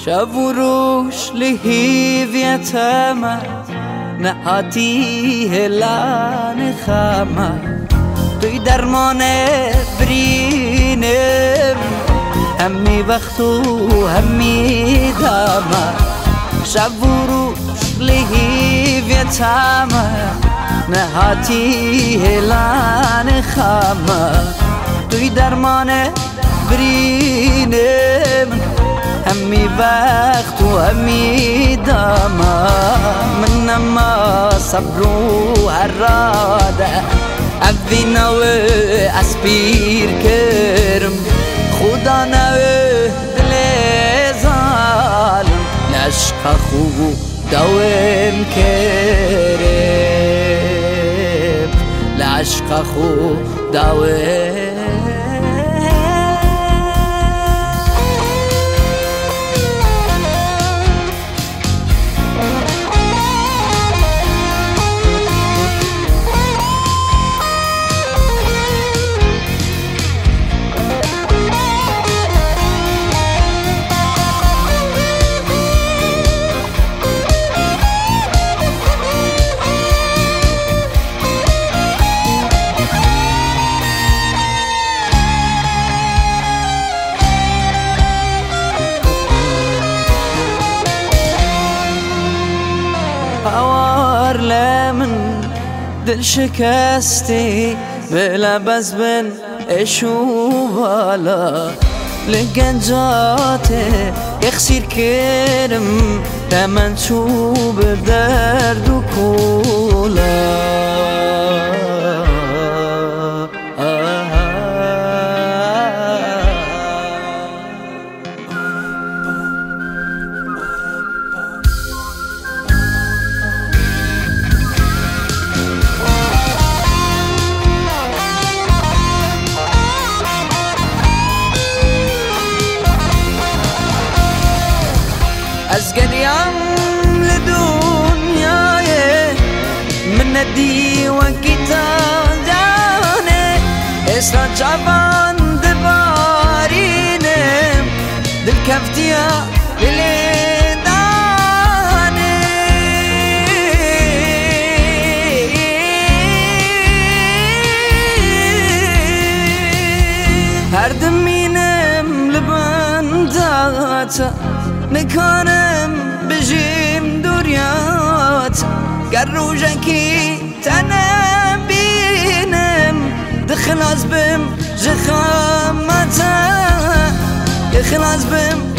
شب و روش لهیویتم نهاتی هلان خامه توی درمان برینم همی وقت و همی دامه شب و روش لهیویتم نهاتی هلان خامه توی درمان برینم همی وقت و همی داما من اما صبر و هراده عبی نو اسپیر کرم خدا نو دل ظالم لشق خو دوام کرم لشق خو دوام هوار لمن دل شکستی بلا بزبن اشو بالا لگنجات اخسیر کرم تمن چوب درد و کولا از گریم لدنیای من ندی و کتان جانه اسرا جوان دبارینه دل کفتیا دلدانه هر دمینم لبنداتا نکانم بجیم دوریات گر روژنکی تنم بینم دخلاص بم جخامتا دخلاص بم